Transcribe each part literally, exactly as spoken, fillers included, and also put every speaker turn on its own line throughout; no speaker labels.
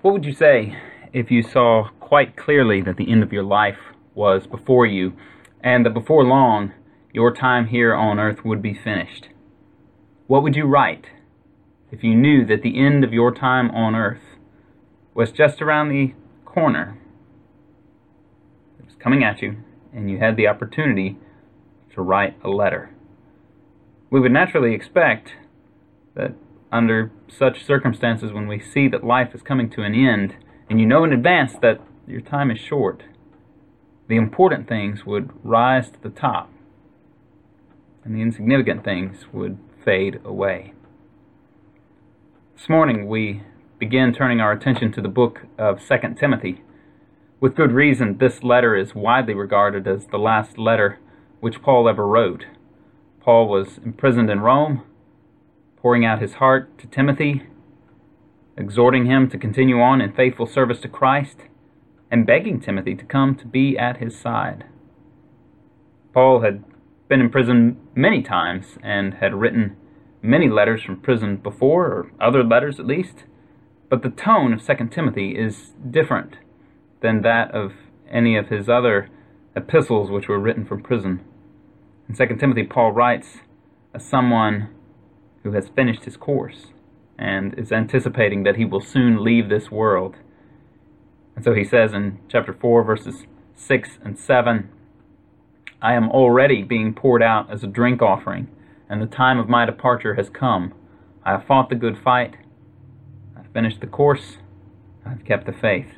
What would you say if you saw quite clearly that the end of your life was before you, and that before long your time here on earth would be finished? What would you write if you knew that the end of your time on earth was just around the corner? It was coming at you, and you had the opportunity to write a letter. We would naturally expect that under such circumstances, when we see that life is coming to an end, and you know in advance that your time is short, the important things would rise to the top, and the insignificant things would fade away. This morning we begin turning our attention to the book of Second Timothy. With good reason, this letter is widely regarded as the last letter which Paul ever wrote. Paul was imprisoned in Rome, pouring out his heart to Timothy, exhorting him to continue on in faithful service to Christ, and begging Timothy to come to be at his side. Paul had been in prison many times and had written many letters from prison before, or other letters at least, but the tone of Second Timothy is different than that of any of his other epistles which were written from prison. In Second Timothy, Paul writes as someone who has finished his course and is anticipating that he will soon leave this world. And so he says in chapter four, verses six and seven, "I am already being poured out as a drink offering, and the time of my departure has come. I have fought the good fight, I have finished the course, I have kept the faith."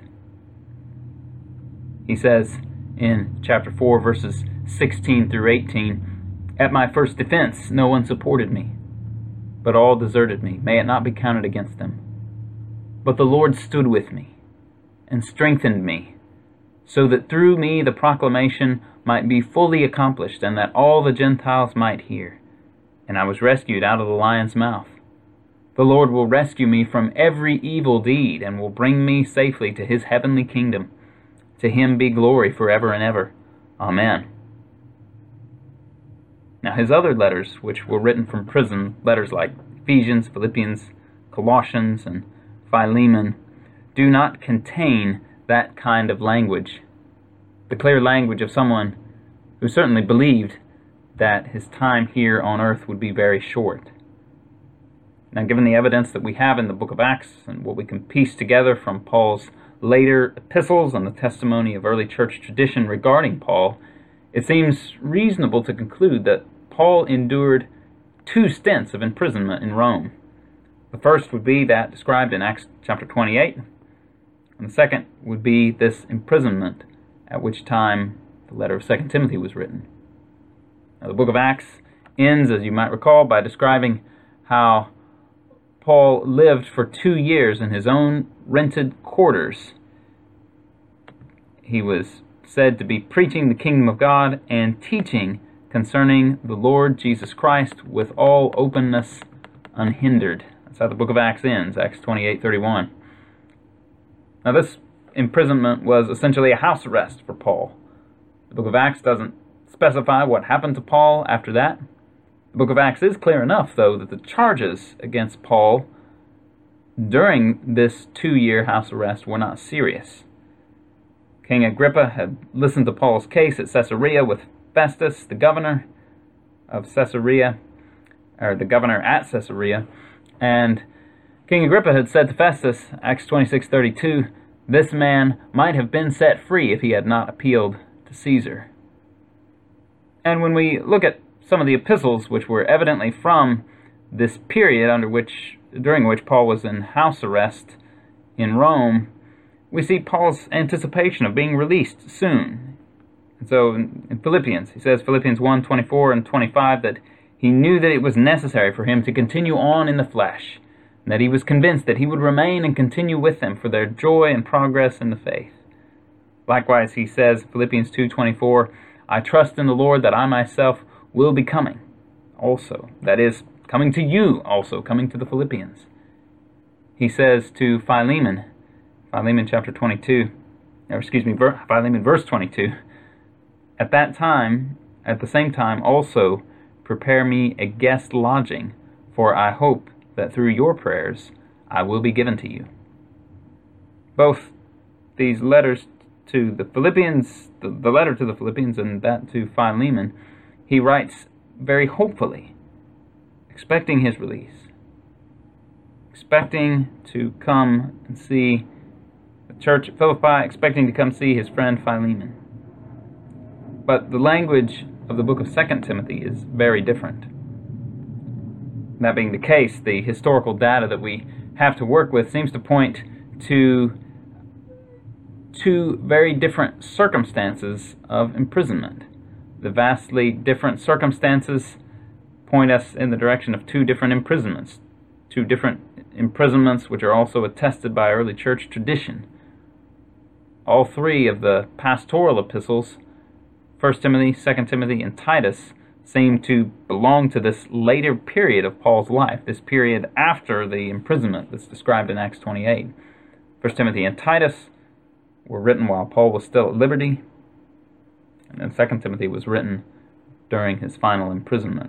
He says in chapter four, verses sixteen through eighteen, "At my first defense no one supported me, but all deserted me. May it not be counted against them. But the Lord stood with me and strengthened me, so that through me the proclamation might be fully accomplished, and that all the Gentiles might hear. And I was rescued out of the lion's mouth. The Lord will rescue me from every evil deed, and will bring me safely to his heavenly kingdom. To him be glory forever and ever. Amen." Now his other letters, which were written from prison, letters like Ephesians, Philippians, Colossians, and Philemon, do not contain that kind of language. The clear language of someone who certainly believed that his time here on earth would be very short. Now, given the evidence that we have in the book of Acts and what we can piece together from Paul's later epistles and the testimony of early church tradition regarding Paul, it seems reasonable to conclude that Paul endured two stints of imprisonment in Rome. The first would be that described in Acts chapter twenty-eight, and the second would be this imprisonment at which time the letter of Second Timothy was written. Now, the book of Acts ends, as you might recall, by describing how Paul lived for two years in his own rented quarters. He was said to be preaching the kingdom of God and teaching concerning the Lord Jesus Christ with all openness unhindered. That's how the book of Acts ends, Acts twenty-eight thirty-one. Now this imprisonment was essentially a house arrest for Paul. The book of Acts doesn't specify what happened to Paul after that. The book of Acts is clear enough, though, that the charges against Paul during this two-year house arrest were not serious. King Agrippa had listened to Paul's case at Caesarea with Festus, the governor of Caesarea, or the governor at Caesarea, and King Agrippa had said to Festus, Acts twenty-six thirty-two, "This man might have been set free if he had not appealed to Caesar." And when we look at some of the epistles which were evidently from this period under which, during which Paul was in house arrest in Rome, we see Paul's anticipation of being released soon. And so in Philippians, he says, Philippians one twenty-four and twenty-five, that he knew that it was necessary for him to continue on in the flesh, and that he was convinced that he would remain and continue with them for their joy and progress in the faith. Likewise, he says, Philippians two twenty-four, "I trust in the Lord that I myself will be coming also." That is, coming to you also, coming to the Philippians. He says to Philemon, Philemon chapter twenty-two, or excuse me, Philemon verse twenty-two, "At that time, at the same time also, prepare me a guest lodging, for I hope that through your prayers I will be given to you." Both these letters to the Philippians, the, the letter to the Philippians and that to Philemon, he writes very hopefully, expecting his release, expecting to come and see the church at Philippi, expecting to come see his friend Philemon. But the language of the book of Second Timothy is very different. That being the case, the historical data that we have to work with seems to point to two very different circumstances of imprisonment. The vastly different circumstances point us in the direction of two different imprisonments, two different imprisonments which are also attested by early church tradition. All three of the pastoral epistles, First Timothy, Second Timothy, and Titus, seem to belong to this later period of Paul's life, this period after the imprisonment that's described in Acts twenty-eight. First Timothy and Titus were written while Paul was still at liberty, and then Second Timothy was written during his final imprisonment.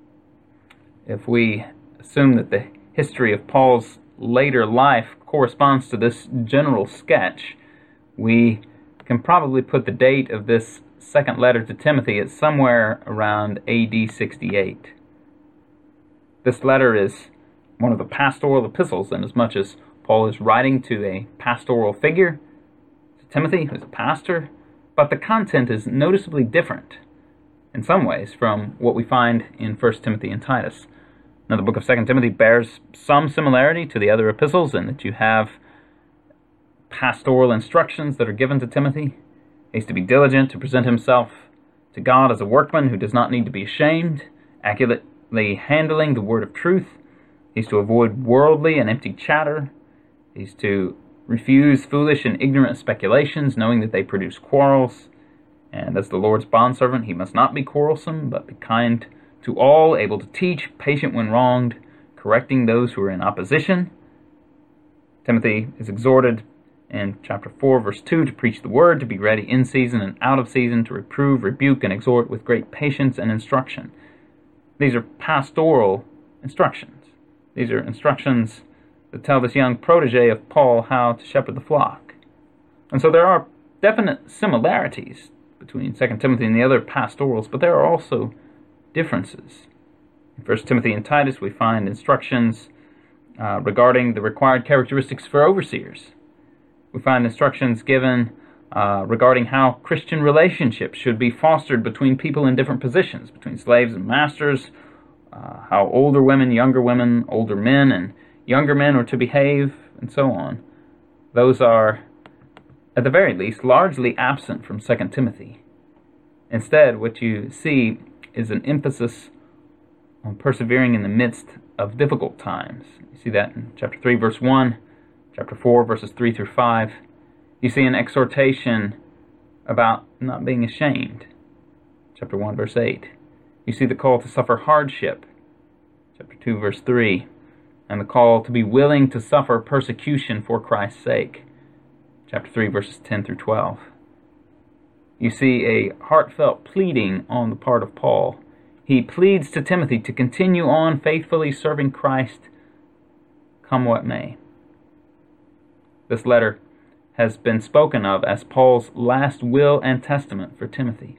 If we assume that the history of Paul's later life corresponds to this general sketch, we can probably put the date of this second letter to Timothy at somewhere around A D sixty-eight. This letter is one of the pastoral epistles, inasmuch as Paul is writing to a pastoral figure, to Timothy, who's a pastor, but the content is noticeably different in some ways from what we find in First Timothy and Titus. Now, the book of Second Timothy bears some similarity to the other epistles in that you have pastoral instructions that are given to Timothy. He is to be diligent to present himself to God as a workman who does not need to be ashamed, accurately handling the word of truth. He's to avoid worldly and empty chatter. He's to refuse foolish and ignorant speculations, knowing that they produce quarrels. And as the Lord's bondservant, he must not be quarrelsome, but be kind to all, able to teach, patient when wronged, correcting those who are in opposition. Timothy is exhorted in chapter four, verse two, to preach the word, to be ready in season and out of season, to reprove, rebuke, and exhort with great patience and instruction. These are pastoral instructions. These are instructions that tell this young protege of Paul how to shepherd the flock. And so there are definite similarities between Second Timothy and the other pastorals, but there are also differences. In First Timothy and Titus, we find instructions uh, regarding the required characteristics for overseers. We find instructions given uh, regarding how Christian relationships should be fostered between people in different positions, between slaves and masters, uh, how older women, younger women, older men, and younger men are to behave, and so on. Those are, at the very least, largely absent from Second Timothy. Instead, what you see is an emphasis on persevering in the midst of difficult times. You see that in chapter three, verse one, chapter four, verses three through five. You see an exhortation about not being ashamed, chapter one, verse eight. You see the call to suffer hardship, chapter two, verse three, and the call to be willing to suffer persecution for Christ's sake, chapter three, verses ten through twelve. You see a heartfelt pleading on the part of Paul. He pleads to Timothy to continue on faithfully serving Christ, come what may. This letter has been spoken of as Paul's last will and testament for Timothy.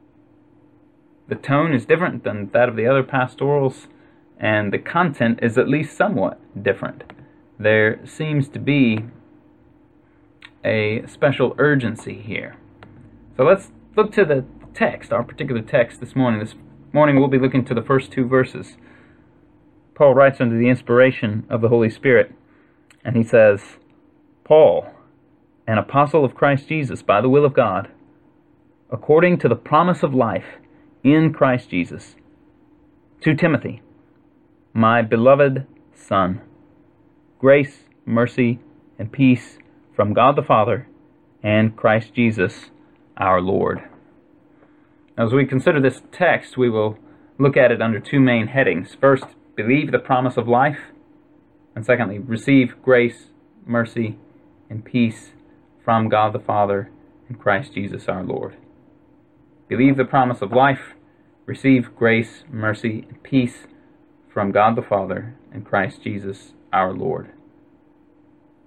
The tone is different than that of the other pastorals, and the content is at least somewhat different. There seems to be a special urgency here. So let's look to the text, our particular text this morning. This morning we'll be looking to the first two verses. Paul writes under the inspiration of the Holy Spirit, and he says, Paul, an apostle of Christ Jesus by the will of God, according to the promise of life in Christ Jesus, to Timothy, my beloved son, grace, mercy, and peace from God the Father and Christ Jesus our Lord. As we consider this text, we will look at it under two main headings. First, believe the promise of life, and secondly, receive grace, mercy, and peace from God the Father and Christ Jesus our Lord. Believe the promise of life, receive grace, mercy, and peace from God the Father and Christ Jesus our Lord.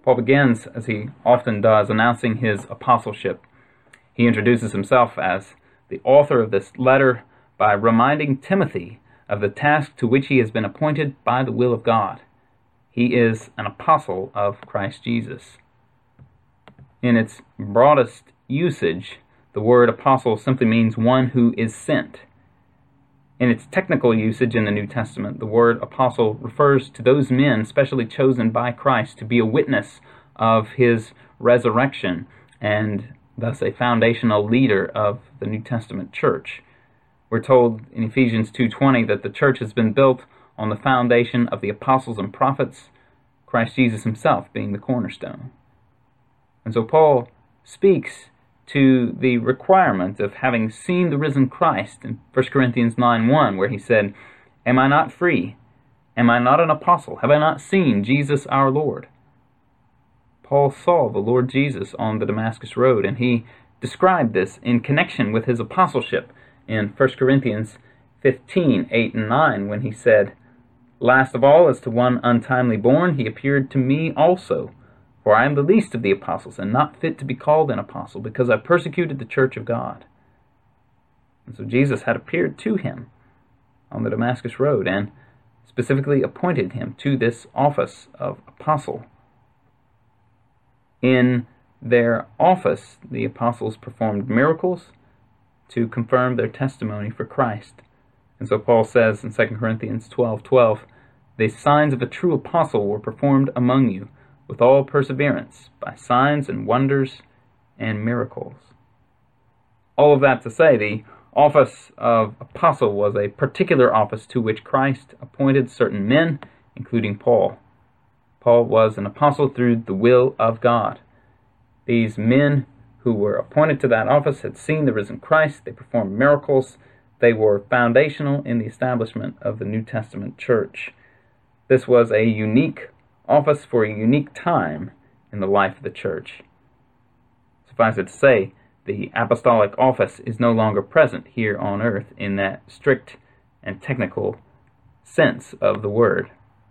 Paul begins, as he often does, announcing his apostleship. He introduces himself as the author of this letter by reminding Timothy of the task to which he has been appointed by the will of God. He is an apostle of Christ Jesus. In its broadest usage, the word apostle simply means one who is sent. In its technical usage in the New Testament, the word apostle refers to those men specially chosen by Christ to be a witness of his resurrection and thus a foundational leader of the New Testament church. We're told in Ephesians two twenty that the church has been built on the foundation of the apostles and prophets, Christ Jesus himself being the cornerstone. And so Paul speaks to the requirement of having seen the risen Christ in First Corinthians nine one, where he said, "Am I not free? Am I not an apostle? Have I not seen Jesus our Lord?" Paul saw the Lord Jesus on the Damascus Road, and he described this in connection with his apostleship in First Corinthians fifteen eight and nine, when he said, "Last of all, as to one untimely born, he appeared to me also. For I am the least of the apostles, and not fit to be called an apostle, because I persecuted the church of God." And so Jesus had appeared to him on the Damascus Road, and specifically appointed him to this office of apostle. In their office, the apostles performed miracles to confirm their testimony for Christ. And so Paul says in Second Corinthians twelve twelve, "The signs of a true apostle were performed among you, with all perseverance, by signs and wonders and miracles." All of that to say, the office of apostle was a particular office to which Christ appointed certain men, including Paul. Paul was an apostle through the will of God. These men who were appointed to that office had seen the risen Christ. They performed miracles. They were foundational in the establishment of the New Testament church. This was a unique office for a unique time in the life of the church. Suffice it to say, the apostolic office is no longer present here on earth in that strict and technical sense of the word.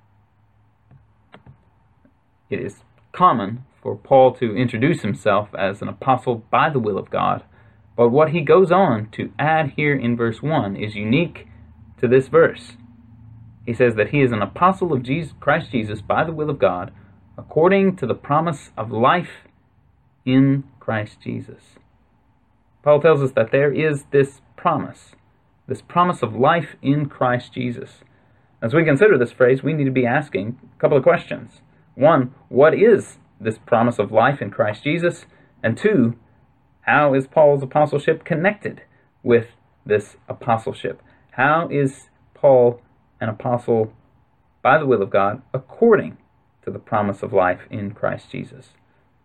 It is common for Paul to introduce himself as an apostle by the will of God, but what he goes on to add here in verse one is unique to this verse. He says that he is an apostle of Jesus, Christ Jesus by the will of God, according to the promise of life in Christ Jesus. Paul tells us that there is this promise, this promise of life in Christ Jesus. As we consider this phrase, we need to be asking a couple of questions. One, what is this promise of life in Christ Jesus? And two, how is Paul's apostleship connected with this apostleship? How is Paul an apostle by the will of God according to the promise of life in Christ Jesus?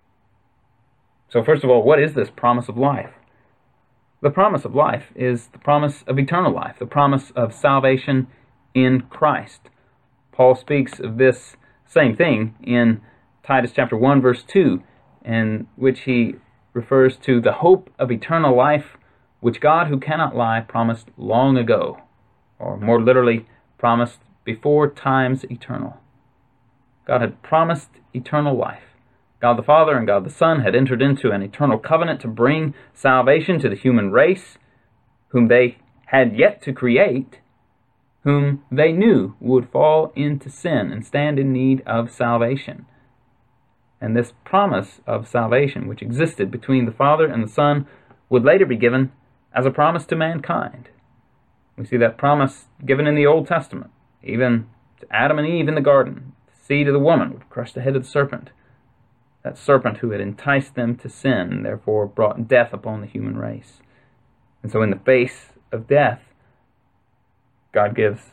So first of all, what is this promise of life? The promise of life is the promise of eternal life, the promise of salvation in Christ. Paul speaks of this same thing in Titus chapter one, verse two, in which he refers to the hope of eternal life, which God, who cannot lie, promised long ago, or more literally, promised before times eternal. God had promised eternal life. God the Father and God the Son had entered into an eternal covenant to bring salvation to the human race, whom they had yet to create, whom they knew would fall into sin and stand in need of salvation. And this promise of salvation, which existed between the Father and the Son, would later be given as a promise to mankind. We see that promise given in the Old Testament, even to Adam and Eve in the garden. The seed of the woman would crush the head of the serpent. That serpent who had enticed them to sin and therefore brought death upon the human race. And so in the face of death, God gives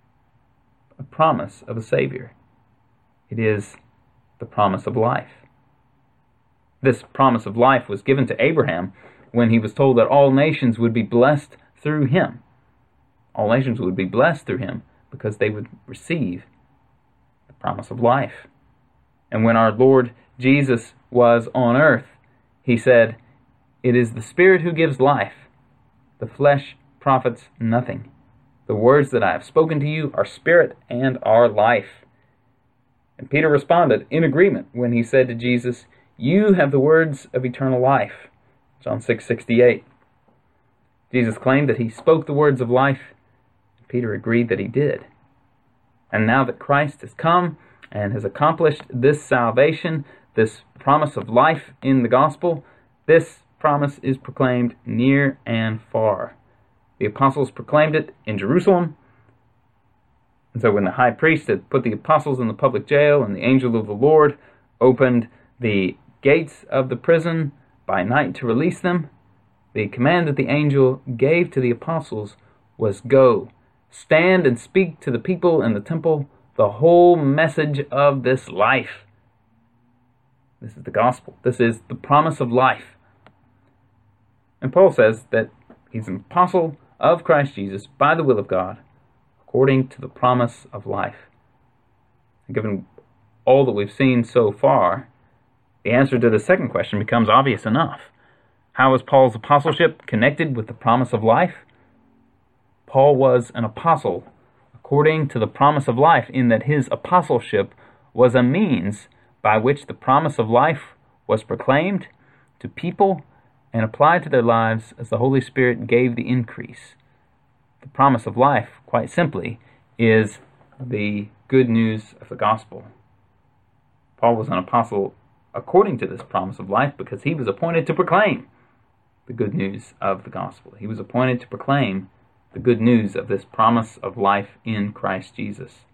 a promise of a Savior. It is the promise of life. This promise of life was given to Abraham when he was told that all nations would be blessed through him. All nations would be blessed through him because they would receive the promise of life. And when our Lord Jesus was on earth, he said, "It is the Spirit who gives life. The flesh profits nothing. The words that I have spoken to you are spirit and are life." And Peter responded in agreement when he said to Jesus, "You have the words of eternal life." John six sixty-eight. Jesus claimed that he spoke the words of life. Peter agreed that he did. And now that Christ has come and has accomplished this salvation, this promise of life in the gospel, this promise is proclaimed near and far. The apostles proclaimed it in Jerusalem. And so when the high priest had put the apostles in the public jail and the angel of the Lord opened the gates of the prison by night to release them, the command that the angel gave to the apostles was, "Go, stand and speak to the people in the temple the whole message of this life." This is the gospel. This is the promise of life. And Paul says that he's an apostle of Christ Jesus by the will of God, according to the promise of life. And given all that we've seen so far, the answer to the second question becomes obvious enough. How is Paul's apostleship connected with the promise of life? Paul was an apostle according to the promise of life, in that his apostleship was a means by which the promise of life was proclaimed to people and applied to their lives as the Holy Spirit gave the increase. The promise of life, quite simply, is the good news of the gospel. Paul was an apostle according to this promise of life because he was appointed to proclaim the good news of the gospel. He was appointed to proclaim the good news of this promise of life in Christ Jesus.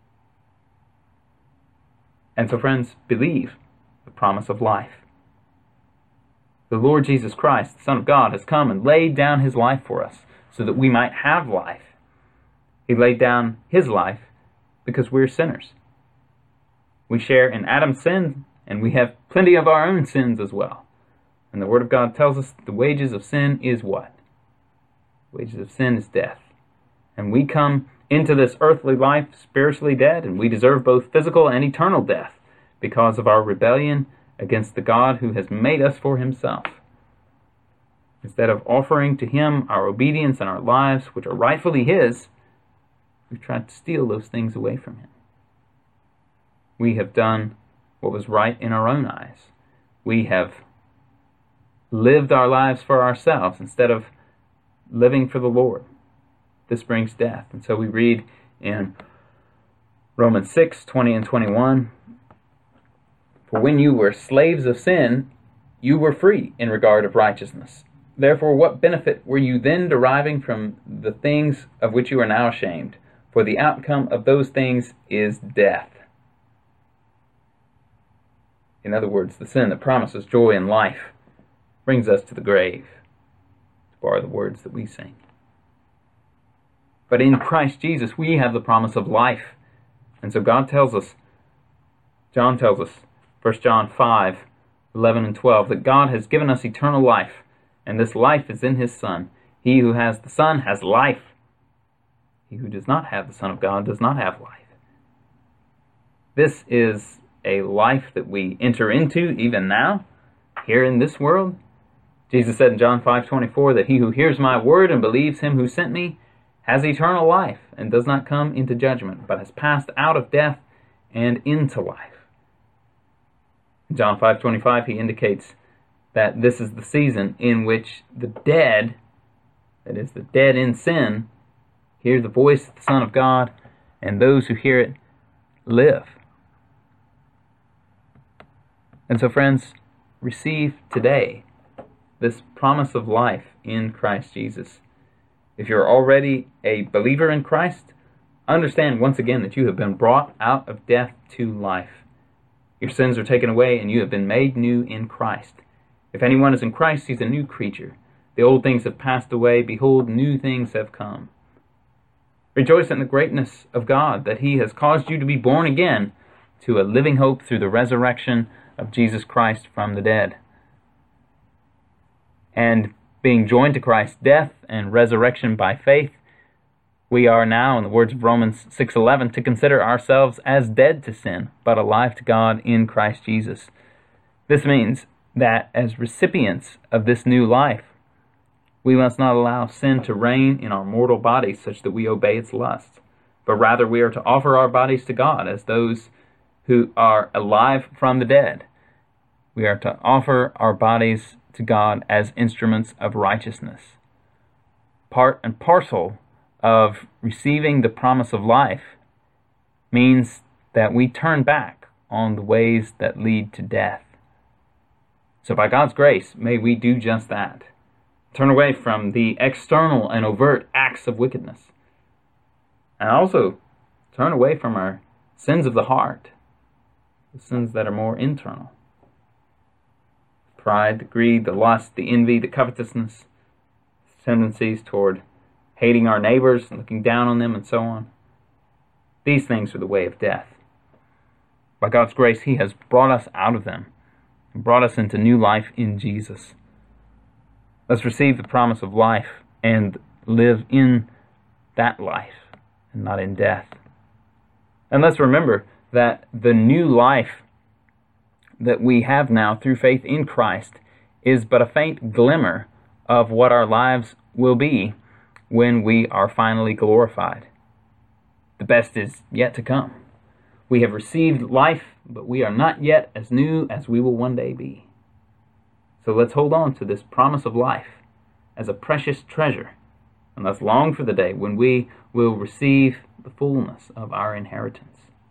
And so, friends, believe the promise of life. The Lord Jesus Christ, the Son of God, has come and laid down his life for us so that we might have life. He laid down his life because we're sinners. We share in Adam's sin, and we have plenty of our own sins as well. And the Word of God tells us the wages of sin is what? The wages of sin is death. And we come into this earthly life spiritually dead, and we deserve both physical and eternal death because of our rebellion against the God who has made us for himself. Instead of offering to him our obedience and our lives, which are rightfully his, we've tried to steal those things away from him. We have done what was right in our own eyes. We have lived our lives for ourselves instead of living for the Lord. This brings death. And so we read in Romans six, twenty and twenty-one, "For when you were slaves of sin, you were free in regard of righteousness. Therefore, what benefit were you then deriving from the things of which you are now ashamed? For the outcome of those things is death." In other words, the sin that promises joy and life brings us to the grave, to borrow the words that we sing. But in Christ Jesus, we have the promise of life. And so God tells us, John tells us, First John five, eleven and twelve, that God has given us eternal life, and this life is in his Son. He who has the Son has life. He who does not have the Son of God does not have life. This is a life that we enter into even now, here in this world. Jesus said in John five twenty-four that he who hears my word and believes him who sent me has eternal life and does not come into judgment, but has passed out of death and into life. In John five twenty-five, he indicates that this is the season in which the dead, that is, the dead in sin, hear the voice of the Son of God, and those who hear it live. And so, friends, receive today this promise of life in Christ Jesus. If you're already a believer in Christ, understand once again that you have been brought out of death to life. Your sins are taken away and you have been made new in Christ. If anyone is in Christ, he's a new creature. The old things have passed away. Behold, new things have come. Rejoice in the greatness of God, that he has caused you to be born again to a living hope through the resurrection of Jesus Christ from the dead. And being joined to Christ's death and resurrection by faith, we are now, in the words of Romans six eleven, to consider ourselves as dead to sin, but alive to God in Christ Jesus. This means that as recipients of this new life, we must not allow sin to reign in our mortal bodies such that we obey its lusts, but rather we are to offer our bodies to God as those who are alive from the dead. We are to offer our bodies to God as instruments of righteousness. Part and parcel of receiving the promise of life means that we turn back on the ways that lead to death. So by God's grace, may we do just that. Turn away from the external and overt acts of wickedness. And also turn away from our sins of the heart, the sins that are more internal. Pride, the greed, the lust, the envy, the covetousness, tendencies toward hating our neighbors and looking down on them and so on. These things are the way of death. By God's grace, He has brought us out of them and brought us into new life in Jesus. Let's receive the promise of life and live in that life and not in death. And let's remember that the new life that we have now through faith in Christ is but a faint glimmer of what our lives will be when we are finally glorified. The best is yet to come. We have received life, but we are not yet as new as we will one day be. So let's hold on to this promise of life as a precious treasure, and let's long for the day when we will receive the fullness of our inheritance.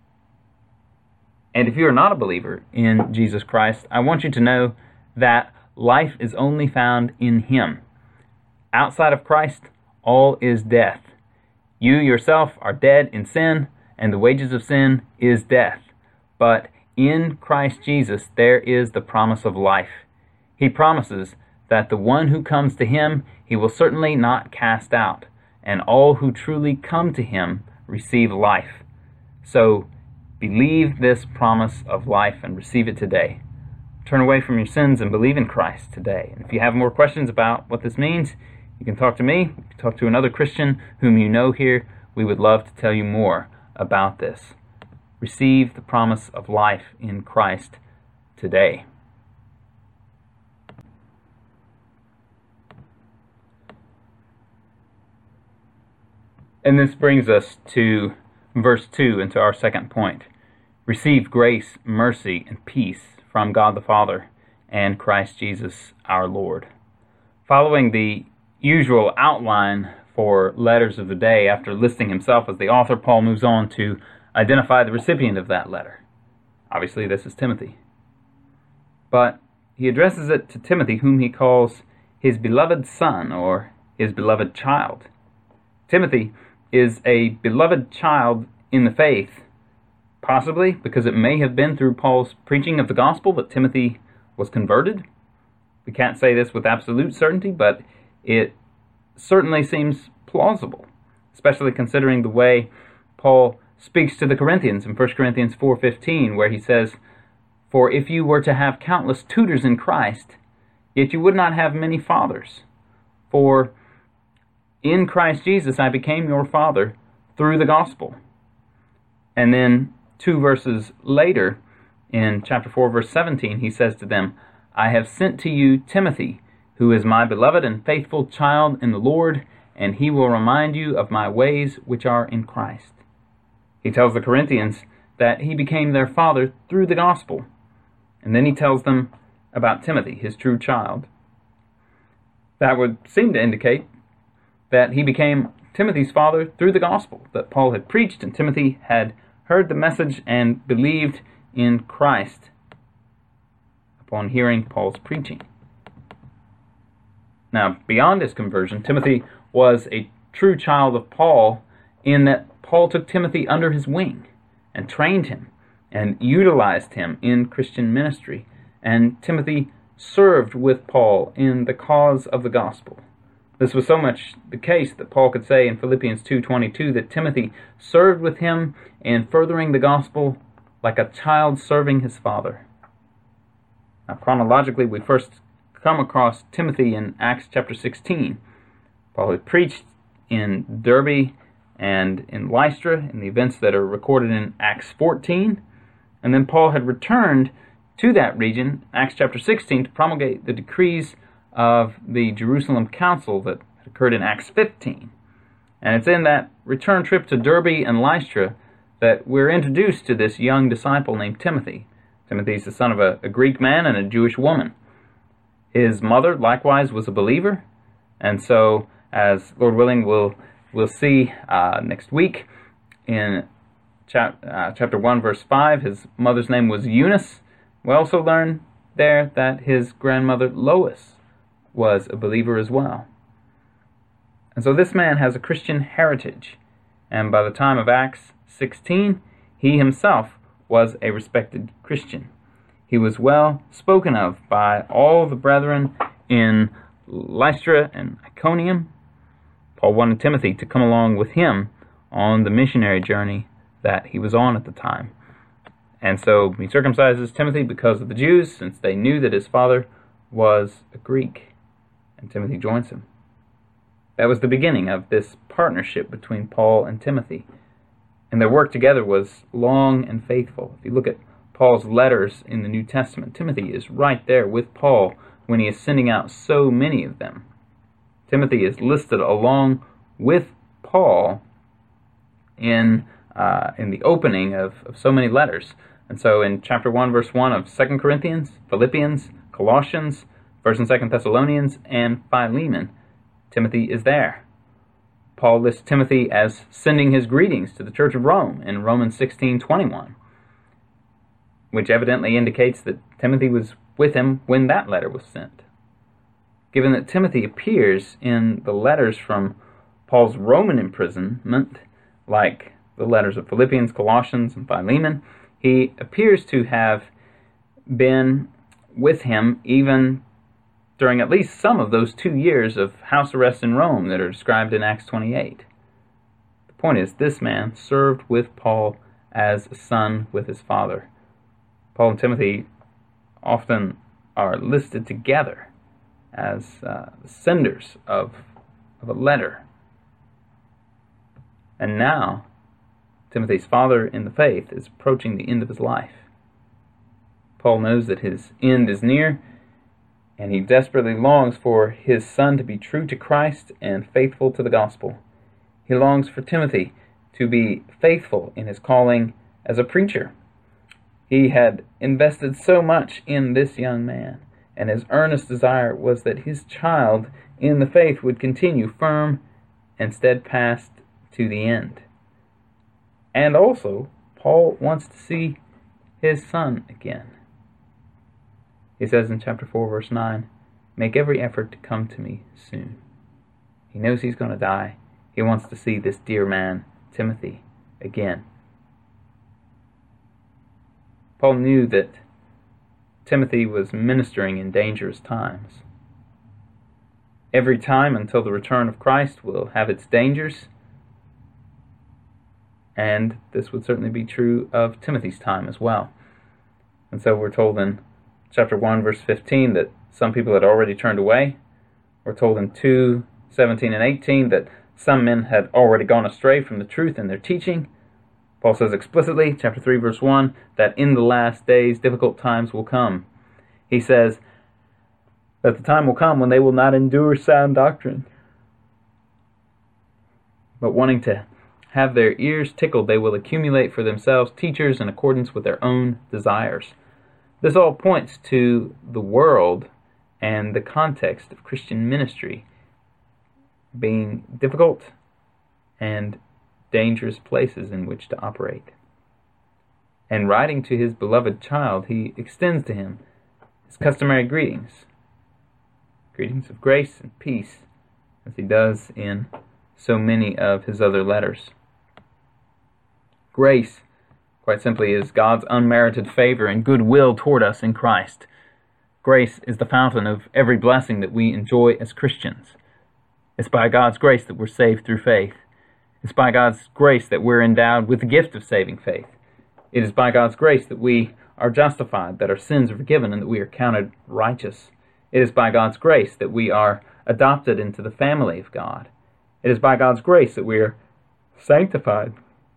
And if you are not a believer in Jesus Christ, I want you to know that life is only found in Him. Outside of Christ, all is death. You yourself are dead in sin, and the wages of sin is death. But in Christ Jesus, there is the promise of life. He promises that the one who comes to Him, He will certainly not cast out, and all who truly come to Him receive life. So, believe this promise of life and receive it today. Turn away from your sins and believe in Christ today. And if you have more questions about what this means, you can talk to me, you can talk to another Christian whom you know here. We would love to tell you more about this. Receive the promise of life in Christ today. And this brings us to verse two, and to our second point. Receive grace, mercy, and peace from God the Father and Christ Jesus our Lord. Following the usual outline for letters of the day, after listing himself as the author, Paul moves on to identify the recipient of that letter. Obviously, this is Timothy. But he addresses it to Timothy, whom he calls his beloved son, or his beloved child. Timothy is a beloved child in the faith, possibly because it may have been through Paul's preaching of the gospel that Timothy was converted. We can't say this with absolute certainty, but it certainly seems plausible, especially considering the way Paul speaks to the Corinthians in First Corinthians four fifteen, where he says, "For if you were to have countless tutors in Christ, yet you would not have many fathers. For in Christ Jesus I became your father through the gospel." And then two verses later, in chapter four, verse seventeen, he says to them, "I have sent to you Timothy, who is my beloved and faithful child in the Lord, and he will remind you of my ways which are in Christ." He tells the Corinthians that he became their father through the gospel. And then he tells them about Timothy, his true child. That would seem to indicate that he became Timothy's father through the gospel that Paul had preached, and Timothy had heard the message and believed in Christ upon hearing Paul's preaching. Now, beyond his conversion, Timothy was a true child of Paul in that Paul took Timothy under his wing and trained him and utilized him in Christian ministry. And Timothy served with Paul in the cause of the gospel. This was so much the case that Paul could say in Philippians two twenty-two that Timothy served with him in furthering the gospel like a child serving his father. Now, chronologically, we first come across Timothy in Acts chapter sixteen. Paul had preached in Derbe and in Lystra, in the events that are recorded in Acts fourteen. And then Paul had returned to that region, Acts chapter sixteen, to promulgate the decrees of the Jerusalem Council that occurred in Acts fifteen. And it's in that return trip to Derbe and Lystra that we're introduced to this young disciple named Timothy. Timothy is the son of a, a Greek man and a Jewish woman. His mother likewise was a believer, and so, as Lord willing, we'll, we'll see uh, next week in chap, uh, chapter one, verse five, his mother's name was Eunice. We also learn there that his grandmother Lois was a believer as well. And so this man has a Christian heritage, and by the time of Acts sixteen, he himself was a respected Christian. He was well spoken of by all the brethren in Lystra and Iconium. Paul wanted Timothy to come along with him on the missionary journey that he was on at the time. And so he circumcises Timothy because of the Jews, since they knew that his father was a Greek, and Timothy joins him. That was the beginning of this partnership between Paul and Timothy, and their work together was long and faithful. If you look at Paul's letters in the New Testament, Timothy is right there with Paul when he is sending out so many of them. Timothy is listed along with Paul in uh, in the opening of, of so many letters. And so in chapter one, verse one of Second Corinthians, Philippians, Colossians, First and Second Thessalonians, and Philemon, Timothy is there. Paul lists Timothy as sending his greetings to the Church of Rome in Romans sixteen twenty-one, which evidently indicates that Timothy was with him when that letter was sent. Given that Timothy appears in the letters from Paul's Roman imprisonment, like the letters of Philippians, Colossians, and Philemon, he appears to have been with him even during at least some of those two years of house arrest in Rome that are described in Acts twenty-eight. The point is, this man served with Paul as a son with his father. Paul and Timothy often are listed together as uh, senders of, of a letter. And now, Timothy's father in the faith is approaching the end of his life. Paul knows that his end is near, and he desperately longs for his son to be true to Christ and faithful to the gospel. He longs for Timothy to be faithful in his calling as a preacher. He had invested so much in this young man, and his earnest desire was that his child in the faith would continue firm and steadfast to the end. And also, Paul wants to see his son again. He says in chapter four, verse nine, "Make every effort to come to me soon." He knows he's going to die. He wants to see this dear man, Timothy, again. Paul knew that Timothy was ministering in dangerous times. Every time until the return of Christ will have its dangers, and this would certainly be true of Timothy's time as well. And so we're told in chapter one, verse fifteen, that some people had already turned away. We're told in two, seventeen and eighteen that some men had already gone astray from the truth in their teaching. Paul says explicitly, chapter three, verse one, that in the last days difficult times will come. He says that the time will come when they will not endure sound doctrine, but wanting to have their ears tickled, they will accumulate for themselves teachers in accordance with their own desires. This all points to the world and the context of Christian ministry being difficult and dangerous places in which to operate. And writing to his beloved child, he extends to him his customary greetings, greetings of grace and peace, as he does in so many of his other letters. Grace, quite simply, is God's unmerited favor and goodwill toward us in Christ. Grace is the fountain of every blessing that we enjoy as Christians. It's by God's grace that we're saved through faith. It's by God's grace that we're endowed with the gift of saving faith. It is by God's grace that we are justified, that our sins are forgiven, and that we are counted righteous. It is by God's grace that we are adopted into the family of God. It is by God's grace that we are sanctified,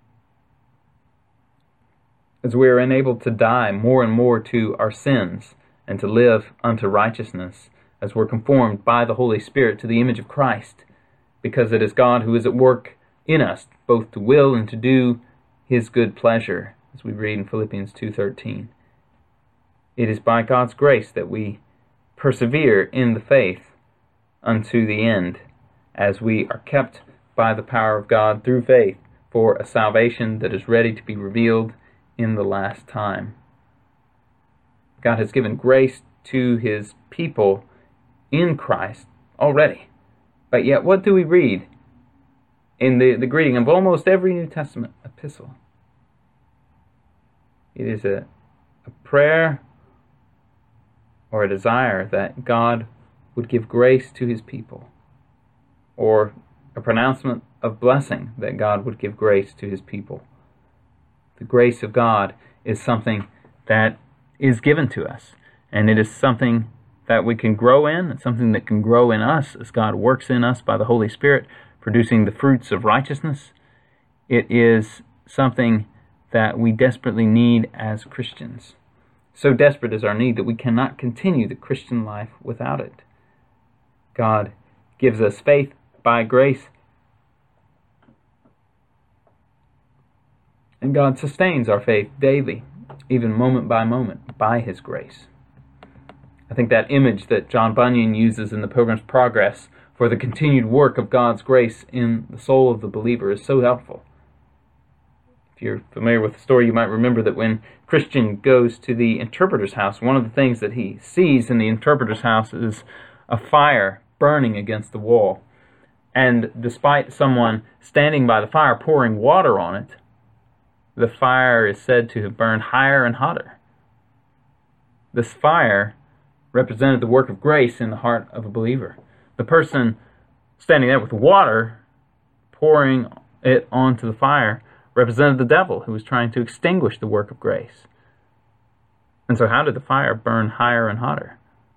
as we are enabled to die more and more to our sins and to live unto righteousness, as we're conformed by the Holy Spirit to the image of Christ, because it is God who is at work in us, both to will and to do his good pleasure, as we read in Philippians two thirteen. It is by God's grace that we persevere in the faith unto the end, as we are kept by the power of God through faith for a salvation that is ready to be revealed in the last time. God has given grace to his people in Christ already. But yet, what do we read in the, the greeting of almost every New Testament epistle? It is a, a prayer or a desire that God would give grace to his people, or a pronouncement of blessing that God would give grace to his people. The grace of God is something that is given to us, and it is something that we can grow in. It's something that can grow in us as God works in us by the Holy Spirit, producing the fruits of righteousness. It is something that we desperately need as Christians. So desperate is our need that we cannot continue the Christian life without it. God gives us faith by grace, and God sustains our faith daily, even moment by moment, by his grace. I think that image that John Bunyan uses in The Pilgrim's Progress for the continued work of God's grace in the soul of the believer is so helpful. If you're familiar with the story, you might remember that when Christian goes to the interpreter's house, one of the things that he sees in the interpreter's house is a fire burning against the wall. And despite someone standing by the fire pouring water on it, the fire is said to have burned higher and hotter. This fire represented the work of grace in the heart of a believer. The person standing there with water, pouring it onto the fire, represented the devil who was trying to extinguish the work of grace. And so how did the fire burn higher and hotter?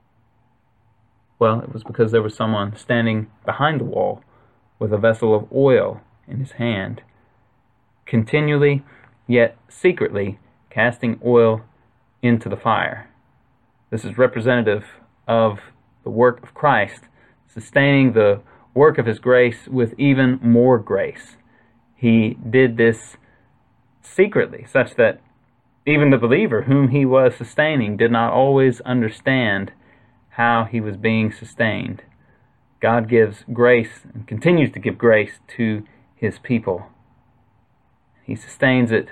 Well, it was because there was someone standing behind the wall with a vessel of oil in his hand, continually yet secretly casting oil into the fire. This is representative of the work of Christ, sustaining the work of his grace with even more grace. He did this secretly, such that even the believer whom he was sustaining did not always understand how he was being sustained. God gives grace and continues to give grace to his people. He sustains it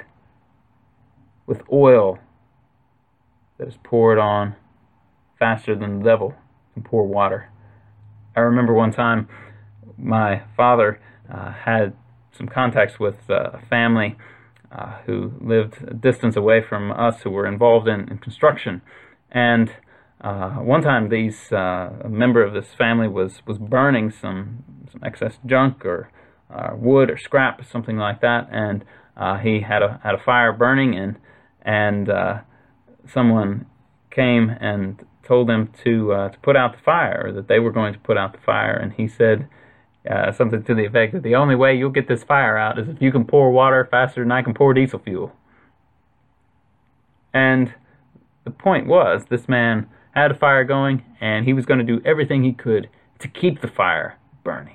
with oil that is poured on faster than the devil can pour water. I remember one time my father uh, had some contacts with uh, a family uh, who lived a distance away from us, who were involved in, in construction. And uh, one time these uh, a member of this family was, was burning some, some excess junk or uh, wood or scrap or something like that, and uh, he had a had a fire burning, and and uh, someone came and told him to uh, to put out the fire, or that they were going to put out the fire, and he said uh, something to the effect that the only way you'll get this fire out is if you can pour water faster than I can pour diesel fuel. And the point was, this man had a fire going, and he was going to do everything he could to keep the fire burning.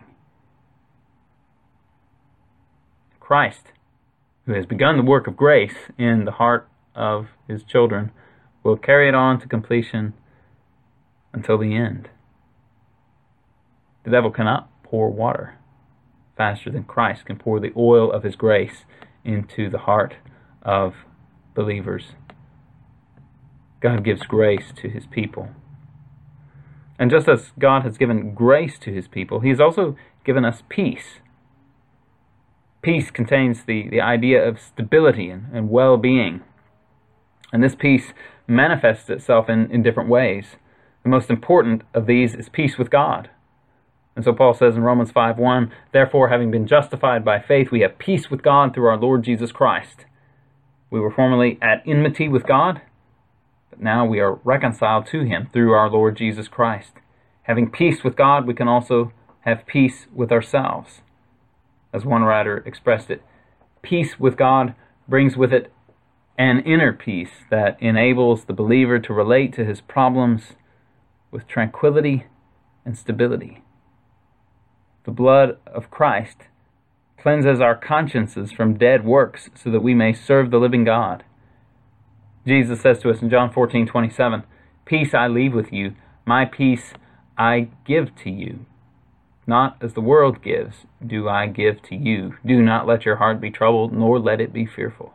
Christ, who has begun the work of grace in the heart of his children, will carry it on to completion until the end. The devil cannot pour water faster than Christ can pour the oil of his grace into the heart of believers. God gives grace to his people. And just as God has given grace to his people, he has also given us peace. Peace contains the, the idea of stability and, and well-being. And this peace manifests itself in, in different ways. The most important of these is peace with God. And so Paul says in Romans five one, "Therefore, having been justified by faith, we have peace with God through our Lord Jesus Christ. We were formerly at enmity with God, but now we are reconciled to him through our Lord Jesus Christ. Having peace with God, we can also have peace with ourselves." As one writer expressed it, peace with God brings with it an inner peace that enables the believer to relate to his problems with tranquility and stability. The blood of Christ cleanses our consciences from dead works so that we may serve the living God. Jesus says to us in John fourteen twenty-seven, "Peace I leave with you, my peace I give to you. Not as the world gives, do I give to you. Do not let your heart be troubled, nor let it be fearful."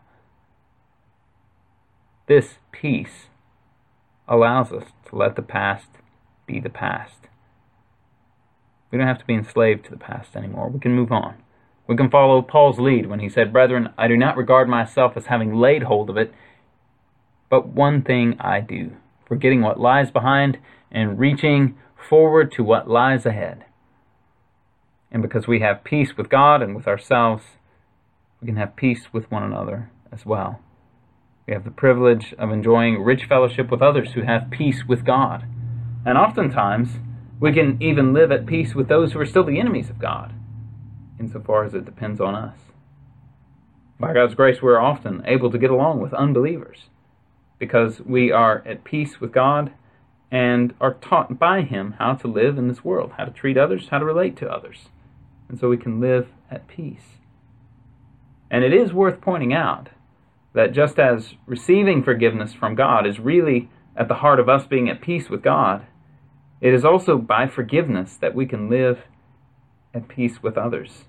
This peace allows us to let the past be the past. We don't have to be enslaved to the past anymore. We can move on. We can follow Paul's lead when he said, "Brethren, I do not regard myself as having laid hold of it, but one thing I do, forgetting what lies behind and reaching forward to what lies ahead." And because we have peace with God and with ourselves, we can have peace with one another as well. We have the privilege of enjoying rich fellowship with others who have peace with God. And oftentimes, we can even live at peace with those who are still the enemies of God, insofar as it depends on us. By God's grace, we're often able to get along with unbelievers because we are at peace with God and are taught by Him how to live in this world, how to treat others, how to relate to others. And so we can live at peace. And it is worth pointing out that just as receiving forgiveness from God is really at the heart of us being at peace with God, it is also by forgiveness that we can live at peace with others.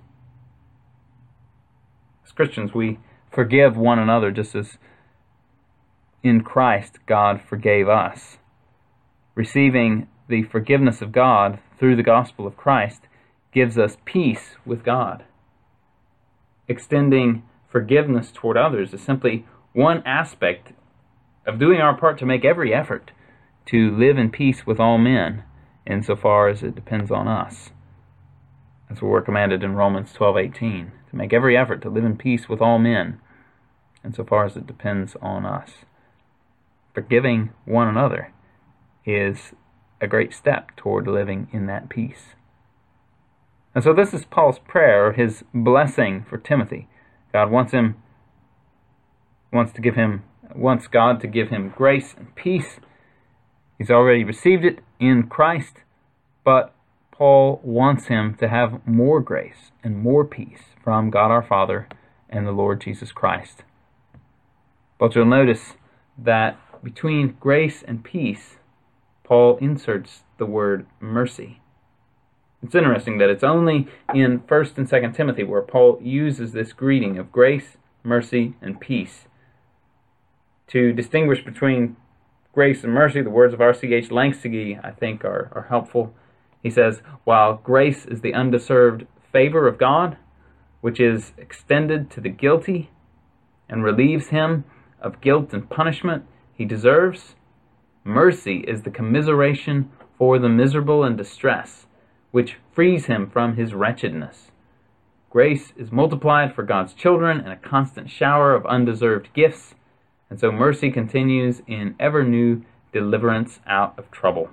As Christians, we forgive one another just as in Christ God forgave us. Receiving the forgiveness of God through the gospel of Christ gives us peace with God. Extending forgiveness toward others is simply one aspect of doing our part to make every effort to live in peace with all men, insofar as it depends on us. That's what we're commanded in Romans twelve eighteen, to make every effort to live in peace with all men, insofar as it depends on us. Forgiving one another is a great step toward living in that peace. And so this is Paul's prayer, his blessing for Timothy. God wants him, wants to give him, wants God to give him grace and peace. He's already received it in Christ, but Paul wants him to have more grace and more peace from God our Father and the Lord Jesus Christ. But you'll notice that between grace and peace, Paul inserts the word mercy. It's interesting that it's only in First and Second Timothy where Paul uses this greeting of grace, mercy, and peace. To distinguish between grace and mercy, the words of R C H Langstige, I think, are, are helpful. He says, while grace is the undeserved favor of God, which is extended to the guilty and relieves him of guilt and punishment he deserves, mercy is the commiseration for the miserable and distress, which frees him from his wretchedness. Grace is multiplied for God's children in a constant shower of undeserved gifts, and so mercy continues in ever new deliverance out of trouble.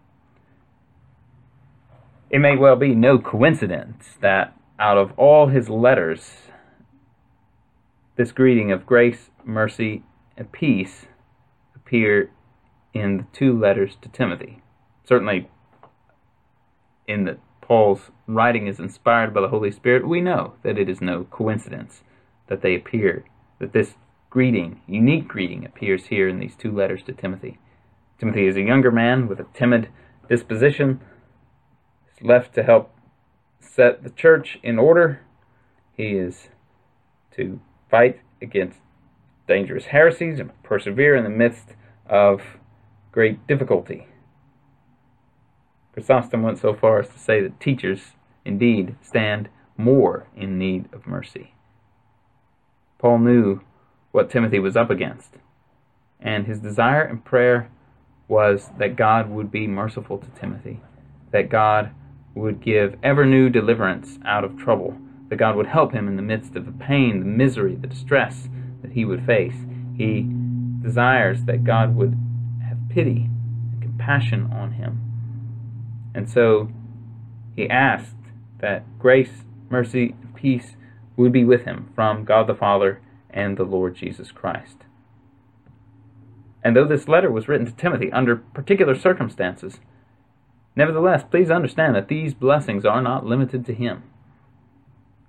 It may well be no coincidence that out of all his letters, this greeting of grace, mercy, and peace appear in the two letters to Timothy. Certainly, in that Paul's writing is inspired by the Holy Spirit, we know that it is no coincidence that they appear, that this greeting, unique greeting, appears here in these two letters to Timothy. Timothy is a younger man with a timid disposition. He's left to help set the church in order. He is to fight against dangerous heresies and persevere in the midst of great difficulty. Chrysostom went so far as to say that teachers indeed stand more in need of mercy. Paul knew what Timothy was up against, and his desire and prayer was that God would be merciful to Timothy, that God would give ever new deliverance out of trouble, that God would help him in the midst of the pain, the misery, the distress that he would face. He desires that God would have pity and compassion on him. And so he asked that grace, mercy, and peace would be with him from God the Father and the Lord Jesus Christ. And though this letter was written to Timothy under particular circumstances, nevertheless, please understand that these blessings are not limited to him.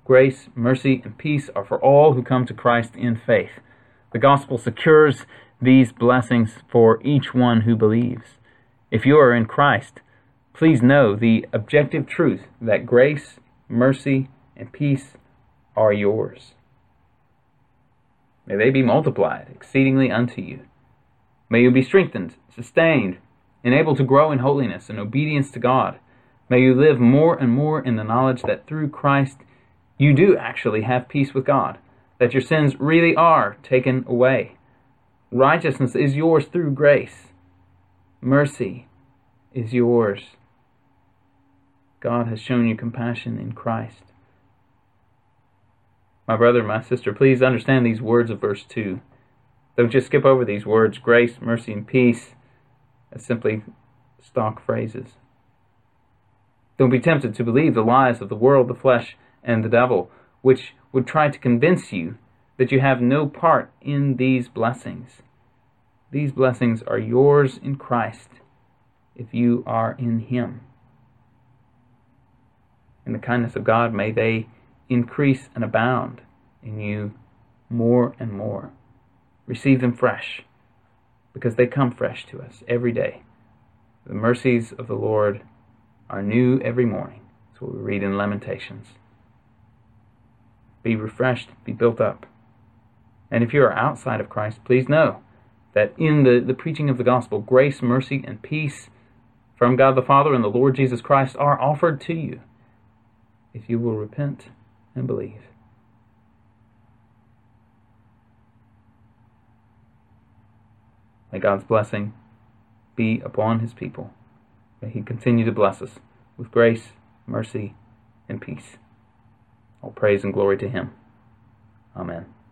Grace, mercy, and peace are for all who come to Christ in faith. The gospel secures these blessings for each one who believes. If you are in Christ, please know the objective truth that grace, mercy, and peace are yours. May they be multiplied exceedingly unto you. May you be strengthened, sustained, and able to grow in holiness and obedience to God. May you live more and more in the knowledge that through Christ you do actually have peace with God, that your sins really are taken away. Righteousness is yours through grace. Mercy is yours. God has shown you compassion in Christ. My brother, my sister, please understand these words of verse two. Don't just skip over these words, grace, mercy, and peace, as simply stock phrases. Don't be tempted to believe the lies of the world, the flesh, and the devil, which would try to convince you that you have no part in these blessings. These blessings are yours in Christ if you are in Him. In the kindness of God, may they increase and abound in you more and more. Receive them fresh, because they come fresh to us every day. The mercies of the Lord are new every morning. That's what we read in Lamentations. Be refreshed, be built up. And if you are outside of Christ, please know that in the, the preaching of the gospel, grace, mercy, and peace from God the Father and the Lord Jesus Christ are offered to you if you will repent and believe. May God's blessing be upon His people. May He continue to bless us with grace, mercy, and peace. All praise and glory to Him. Amen.